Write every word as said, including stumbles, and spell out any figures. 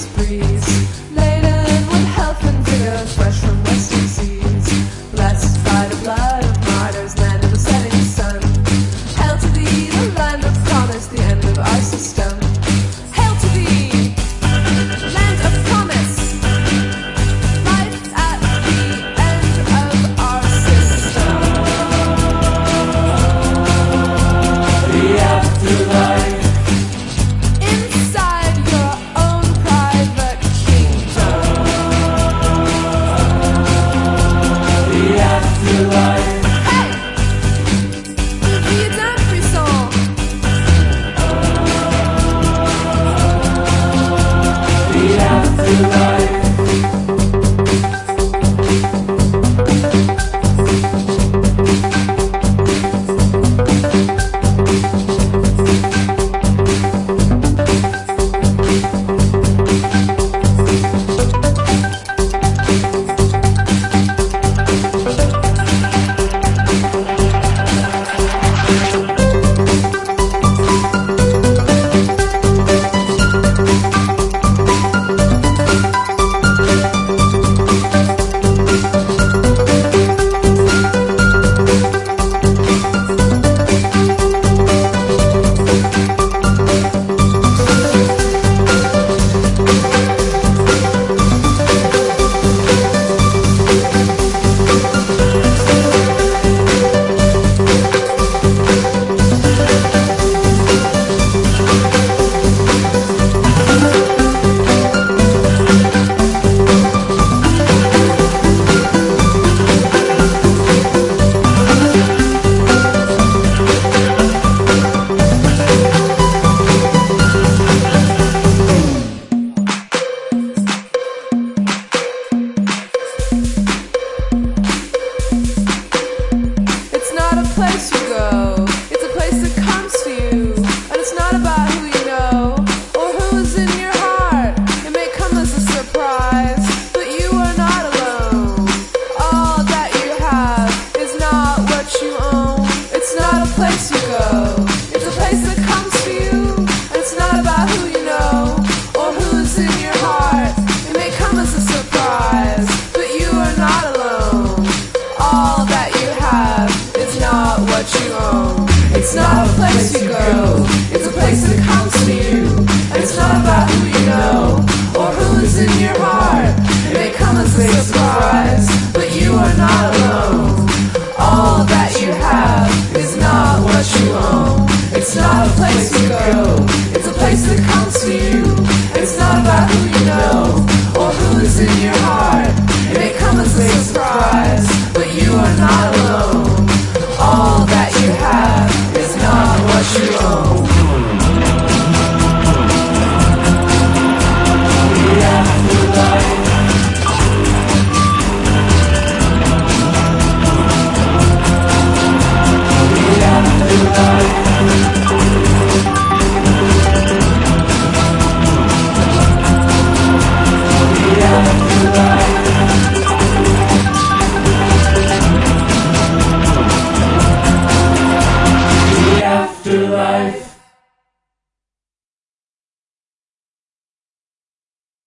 boundless breeze, laden with health and vigor, fresh from western seas. Blessed by the blood of martyrs, land of the setting sun. Hail to thee, the land of promise, the end of our system. Hail to thee, land of promise, life at the end of our system. The afterlife. Inside your own private kingdom. The afterlife. Hey! Le vie est impuissant. The afterlife.